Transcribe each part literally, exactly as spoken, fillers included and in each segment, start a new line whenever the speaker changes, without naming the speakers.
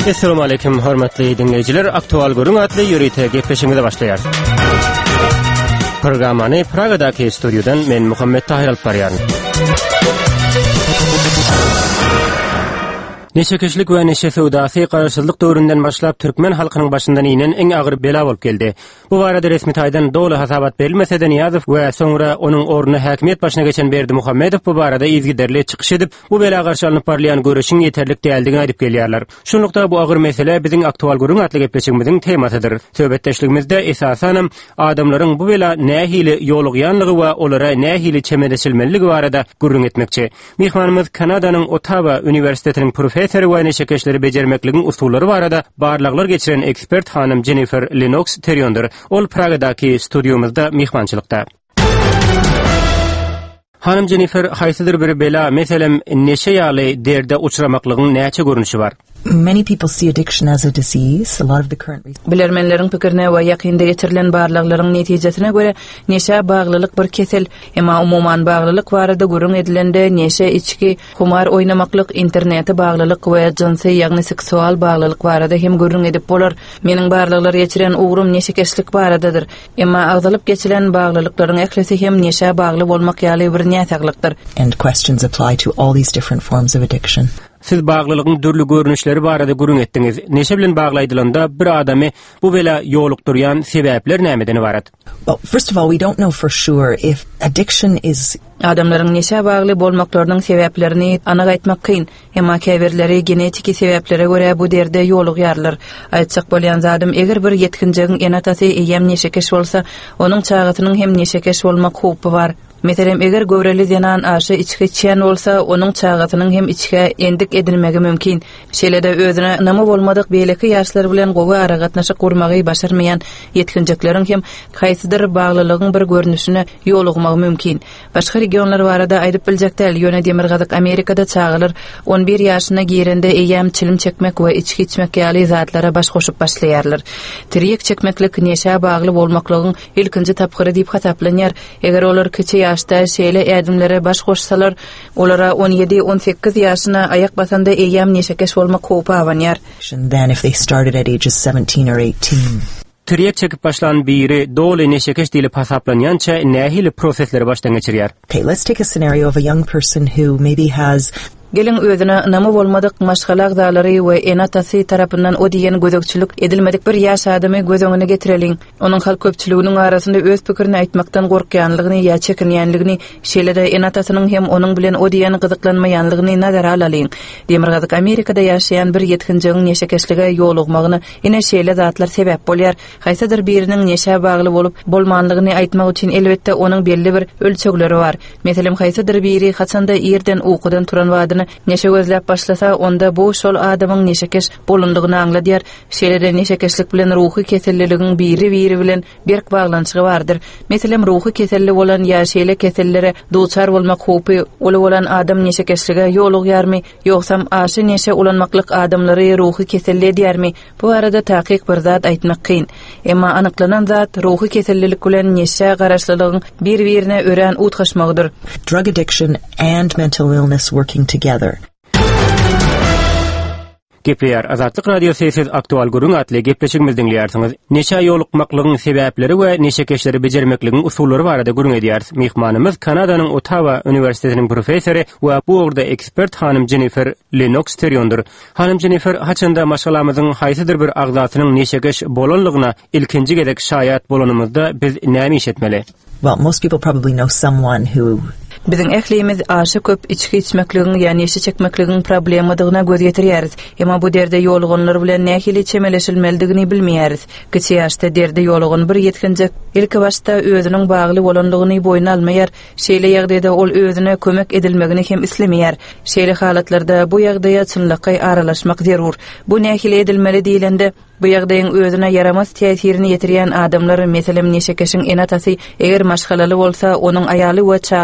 Assalamu alaykum hormatly dinleyiciler. Aktual Gurun adlı yürüyte gepleşimize başlayar. Programını Praga'daki stüdyodan men Muhammed Tahir alıp barıyan. Neçe kişilik we neçe feodasi qarşılık döwründen başlap Türkmen halkynyň başyndan inen eň agyr bela bolup geldi. Bu barada resmi taýdan dogly hasabat berilmese de Niýazow we soňra onuň ornuny häkimiýet başyna geçen Berdi Muhammedow bu barada izgiderli çykyş edip bu bela garşy alınıp barlayan görüşiň ýeterlik däldigini aýdyp gelýärler. Şonlukda bu agyr mesele biziň aktual gurun atly gepleşigimiziň temasydyr. Söhbetdeşligimizde esasanam adamlaryň bu bela nähili ýolugýanlygy we olara nähili çemedeşilmeligi barada gurrun etmekçi. Mihmanymyz Kanadanyň Ottawa Üniversitetiniň professor Eser ve neşekeşleri becermekliğin usulları barada barlaglar geçiren ekspert hanım Jennifer Lennox Terrion'dur. Ol Praga'daki stüdyomuzda mihmançılıkta. Hanım Jennifer, haysidir bir bela, meselem neşe ýaly derde uçramaklygyň näçe görünüşi bar?
Many people see addiction as a disease. A lot of the current
bilermenleriň pikirine we ýakynda geçirilen barlaklaryň netijesine göre neşe baglylyk bir kesel, emma umuman baglylyk barada gurun edilende neşe içki, kumar oynamaklyk, internete baglylyk we jinsy ýagny seksual baglylyk barada hem gurun edip bolar. Meniň barlyklar geçiren ugrum neşekeşlik baradadyr. Emma agdalyp geçilen baglylyklaryň eklesi hem neşe bagly bolmak ýaly bir näçeklikdir.
And questions apply to all these different forms of addiction.
Siz baglylygyň dürli görünüşleri barada gurun etdiňiz. Neşe bilen baglaýdylanda bir adamy bu bela ýolukdurýan sebäpler nämeden ibarat?
Well, first of all, we don't know for sure if addiction is
adamlaryň neşe bagly bolmaklarynyň sebäplerini anyk aýtmak kyn. Emma käbirleri genetiki sebäplere görä bu derde ýolugýarlar. Aýtsak bolýan zadym eger bir ýetkinjigiň enatasy eýem neşekeş bolsa, onuň çagatynyň hem neşekeş bolmak hupy bar. Meselem eger göwreli denan aşy içki içen bolsa, onuň çagatynyň hem içke endik edilmegi mümkin. Şeýle-de özüne nama bolmadyk beýleki ýaşlar bilen gowy aragatnaşyk gurmagy başarmaýan ýetkinjikleriň hem haýsydyr baglylygyň bir görnüşine ýolugmagy mümkin. Başga regionlar barada aýdyp biljekdäl, ýöne demirgazyk Amerikada çagalar on bir ýaşyna girende eýäm çilim çekmek we içki içmek ýaly zatlara baş goşup başlaýarlar. Tiriyek çekmeklik neşe bagly bolmaklygyň ilkinji tapgyry diýip hasaplanýar. Eger olar kiçi ýaşda şeýle ädimlere baş goşsalar, olara on ýedi on sekiz ýaşyna ayak basanda eýäm neşekeş bolmak hupy awanýar.
Than if they started at ages seventeen or eighteen.
Tiriyek çekip başlan biri doly neşekeş diýilip hasaplanýança nähili prosesleri başdan geçirýär.
Okay, let's take a scenario of a young person who maybe has
Gelin özüne nama bolmadyk maşgalak zalary we enatasy tarapyndan o diýen gözökçülük edilmedik bir ýaş adamy gözüňe getireliň. Onuň halk köpçüliginiň arasynda öz pikirini aýtmakdan gorkýanlygyny ýa çekinýänligini, şeýle-de enatasynyň hem onuň bilen o diýen gyzyklanmaýanlygyny nazara alalyň. Demirgazyk Amerikada ýaşaýan bir ýetkinjiň neşekeşlige ýolugmagyny ine şeýle zatlar sebäp bolýar. Haýsadyr biriniň neşe bagly bolup bolmanlygyny aýtmak üçin elbetde onuň belli bir ölçekleri bar. Meselem haýsadyr biri haçanda ýerden ukudan turan wady neşe gözläp başlasa, onda bu şol adamyň neşekeş bolundygyny aňladýar. Şeýle-de neşekeşlik bilen ruhy keselliligiň biri-biri bilen berk baglanyşy bardyr. Meselem ruhy keselli bolan ýa şeýle kesellere duçar bolmak hupy ola bolan adam neşekeşlige ýolugýarmy, ýoksam aşy neşe ulanmaklyk adamlary ruhy keselli edýärmi? Bu arada takyk bir zat aýtmak kyn. Emma anyklanan zat ruhy kesellilik bilen neşe garaşlylygyň bir-birine ören utgaşmagydyr.
Drug addiction and mental illness working together.
Gepleýär Azatlyk radio sesiz aktual gurun atly gepleşigimiz dinleýärsiňiz. Neşe ýolukmaklygyň sebäpleri we neşekeşleri bejermekligiň usullary barada gurun edýäris. Mihmanymyz Kanadanyň Ottawa Üniversitetiniň professory we bu orda ekspert hanım Jennifer Lennox Terrion'dur. Hanım Jennifer, haçanda maşgalamyzyň haýsydyr bir agzatynyň neşekeş bolanlygyna ilkinji gedek şaýat bolanymyzda biz näme iş etmeli?
Well, most people probably know someone who
Biziň ählimiz aşy köp içki içmekligiň ýa-ni neşe çekmekligiň problemadygyna göz ýetirýäris. Emma bu derde ýoluganlar bilen nähili çemeleşilmeligini bilmeýäris. Kiçi ýaşda derde ýolugan bir ýetkinjik ilki başda özüniň bagly bolanlygyny boýuna almaýar. Şeýle ýagdaýda ol özüne kömek edilmegini hem islemeýär. Şeýle halatlarda bu ýagdaýa çynlyky aralaşmak zerur. Bu nähili edilmeli diýilende bu ýagdaýyň özüne yaramaz täsirini ýetirýän adamlar, meselem neşekeşiň enatasy eger maşgalaly bolsa, onuň aýaly we çagalary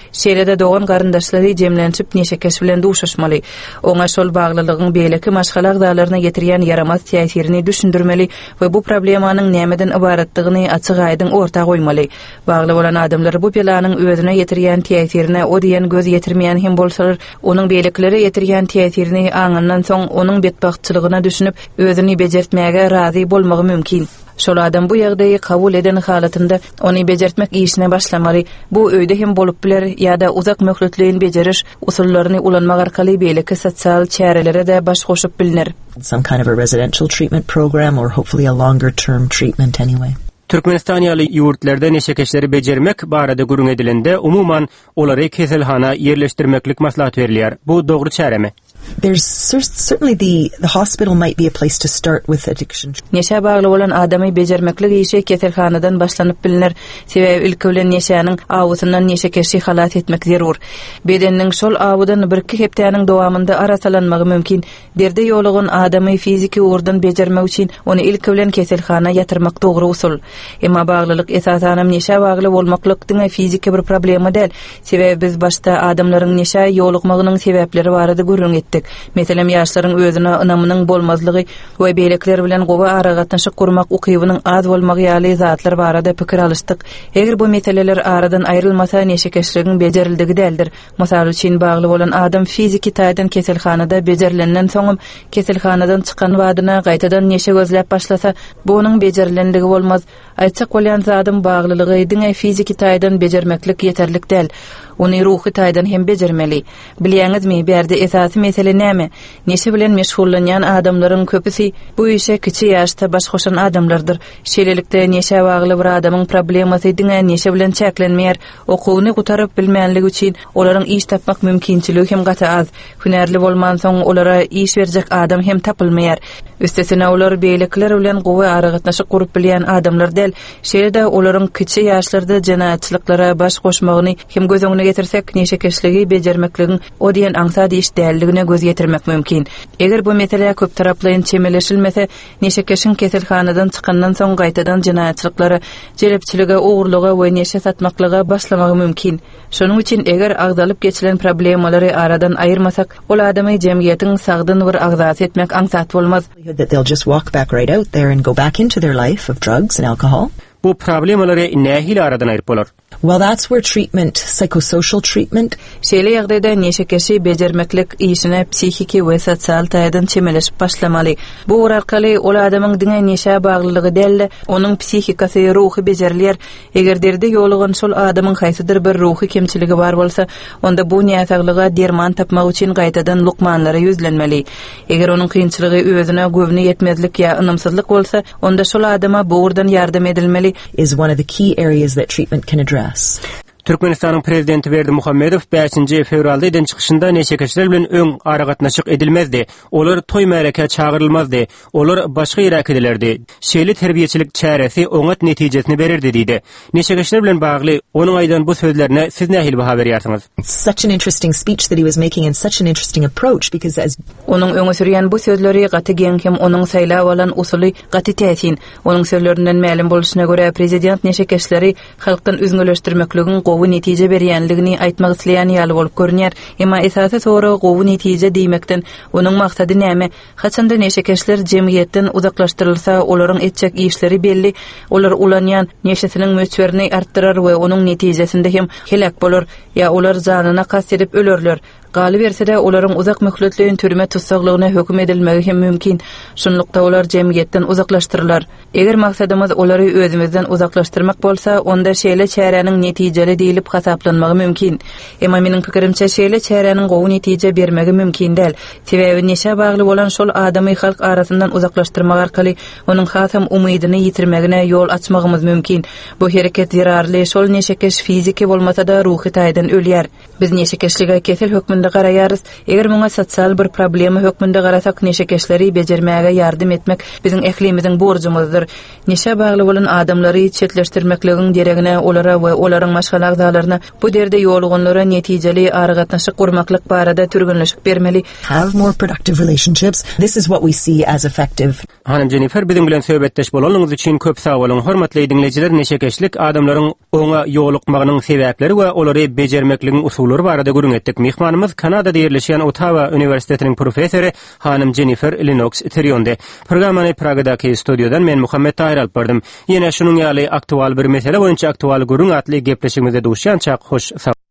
şeýle-de dogan garyndaşlary jemlenip neşekeş bilen duşuşmaly. Oňa şol baglylygyň beýleki maşgalak dalaryna getirýän yaramaz täsirini düşündirmeli we bu problemanyň nämeden ibaratdygyny açyk aýdyn ortaga goýmaly. Bagly bolan adamlar bu planyň özüne getirýän täsirine o diýen göz yetirmeýän hem bolsalar, onuň beýlekleri getirýän täsirini aňyndan soň onuň betbahtçylygyna düşünüp özüni bejertmäge razy bolmagy mümkin. Şol adam bu ýagdaýy kabul eden halatynda ony bejertmek işine başlamaly. Bu öýde hem bolup biler ýa-da uzak möhletliğin bejeriş usullaryny ulanmak arkaly beýleki sosial çärelere de baş goşup bilinir.
Some kind of a residential treatment program or hopefully a longer term treatment anyway.
Türkmenistan ýaly ýurtlarda neşekeşleri bejermek barada gurun edilende umuman olary keselhana yerleşdirmeklik maslahat berilýär. Bu dogry çäremi?
There's certainly the the hospital might be a place to start with addiction.
Neşe bagly bolan adamy bejermeklik işi keselhanadan başlanyp bilinir. Sebäbi ilki bilen neşäniň awuzyndan neşekeşi halat etmek zerur. Bedeniň şol awudan bir-iki hepdäniň dowamında arasalanmagy mümkin. Derde ýolugun adamy fiziki uğurdan bejermek üçin ony ilki bilen keselhana ýatyrmak dogry usul. Emma baglylyk esasanam neşe bagly bolmaklyk diňe fiziki bir problema däl. Sebäbi biz başda adamlaryň neşe ýolukmagynyň sebäpleri barada görüň etdik. Meselem ýaşlaryň özüne ynamynyň bolmazlygy we beýlekler bilen gowa aragatnaşyk gurmak ukybynyň az bolmagy ýaly zatlar barada pikir alışdyk. Eger bu meseleler aradan aýrylmasa neşekeşligiň bejerildigi däldir. Mysal üçin bagly bolan adam fiziki taýdan keselhanada bejerilenden soňam keselhanadan çykan wadyna gaýtadan neşe gözläp başlasa, bu onuň bejerilendigi bolmaz. Aýtsak bolan zatym baglylygy diňe fiziki taýdan bejermeklik ýeterlik däl. Ony ruhy taýdan hem bejermeli. Bilýäňizmi, berde esasy mesele näme? Neşe bilen meşgullanýan adamlaryň köpüsi bu işe kiçi ýaşda baş goşan adamlardyr. Şeýlelikde neşe bagly bir adamyň problemasy diňe neşe bilen çäklenmeýär. Okuwyny gutaryp bilmänligi üçin olaryň iş tapmak mümkinçiligi hem gata az. Hünärli bolman soň olara iş berjek adam hem tapylmaýar. Üstesine olar beýlekler bilen gowy aragatnaşyk gurup bilýän adamlar däl. Şeýle-de olaryň kiçi ýaşlarda jenaýatçylyklara baş goşmagyny hem göz öňüne getirsek neşekeşligi bejermekligiň o diýen aňsady iş däldigine göz getirmek mümkin. Eger bu mesele köp taraply çemeleşilmese, neşekeşiň keselhanadan çykandan soň gaýtadan jenaýatçylyklara, jelepçilige, ugurlyga we neşe satmaklyga başlamagy mümkin. Şonuň üçin eger agdalyp geçilen problemalary aradan aýyrmasak, ol adamy jemgyýetiň sagdyn bir agzasy etmek aňsat bolmaz.
That they'll just walk back right out there and go back into their life of drugs and alcohol.
Bu problemalary nähili aradan aýryp bolar?
Well, that's where treatment, psychosocial treatment.
Şeýle ýagdaýda neşekeşi bejermeklik işine psihiki we sosial taýdan çemeleşip başlamaly. Bu arkaly ol adamyň diňe neşe baglylygy däl, onuň psihikasy, ruhy bejerilýär. Eger derde ýolugan şol adamyň haýsydyr bir ruhy kemçiligi bar bolsa, onda bu näsaglyga derman tapmak üçin gaýtadan lukmanlara ýüzlenmeli. Eger onuň kynçylygy özüne güwni ýetmezlik ýa ynamsyzlyk bolsa, onda şol adama bu urdan ýardam edilmeli.
Is one of the key areas that treatment can address.
Türkmenistanyň prezidenti Berdi Muhammedow beşinji fevralda eden çykyşynda neşekeşler bilen öň aragatnaşyk edilmezdi. Olar toý mereke çağırylmazdy. Olar başga ýere akidilerdi. Şeýle terbiýeçilik çäresi oňat netijesini bererdi diýdi. Neşekeşler bilen bagly onuň aýdan bu sözlerine siz nähili baha berýärsiňiz?
Such an interesting speech that he was making and such an interesting approach because as
onuň öňe sürýän bu sözleri gaty geň hem onuň saýlap alan usuly gaty täsin. Onuň sözlerinden ma'lum boluşyna görä prezident neşekeşleri halkdan üzgünleşdirmekligin gowy netije berýänligini aýtmak isleýän ýaly bolup görünýär. Emma esasy tory gowy netije diýmekden onuň maksady näme? Haçanda neşekeşler jemgyýetden uzaklaşdyrylsa, olaryň etjek işleri belli. Olar ulanýan neşesiniň möçberini artdyrar we onuň netijesinde hem helak bolar ýa olar janyna kast edip ölerler. Galy bersede olaryň uzak möhletliğin türme tutsaklygyna hökm edilmegi hem mümkin. Şunlukda olar jemgyýetden uzaklaşdyrlar. Eger maksadymyz olary özümizden uzaklaşdyrmak bolsa, onda şeýle çäreniň netijeli diýilip hasaplanmagy mümkin. Emma meniň pikirimçe şeýle çärenin gowy netije bermegi mümkin däl. Sebäbi neşe bagly bolan şol adamy halk arasyndan uzaklaşdyrmak arkaly onuň hasam umydyny ýitirmegine ýol açmagymyz mümkin. Bu hereket zirarly, şol neşekeş fiziki bolmasa da ruhy taýdan ölýär. Biz neşekeşlige kesel hökmünde hökmünde garaýarys. Eger muňa sosial bir problema hökmünde garasak neşekeşleri bejermäge ýardym etmek biziň ählimiziň borjumyzdyr. Neşe bagly bolan adamlary çetleşdirmekligiň deregine olara we olaryň maşgalag zalaryna bu derde ýolgonlara netijeli aragatnaşyk gurmaklyk barada türgünleşik bermeli.
Have more productive relationships. This is what we see as effective.
Hanım Jennifer biziň bilen söhbetdeş bolanyňyz üçin köp sag bolun. Hormatly dinleýijiler, neşekeşlik adamlaryň oňa ýolukmagynyň sebäpleri we olary bejermekligiň usullary barada görüň etdik. Mehmanymyz Kanadada ýerleşýän Ottawa Üniversitetiniň professory hanım Jennifer Lennox Terionde. Programmany Pragadaky studiodan men Muhammed Tahir alyp bardym. Ýene şunuň ýaly aktual bir mesele boýunça aktual görüň atly gepleşigimizde duşýan çak hoş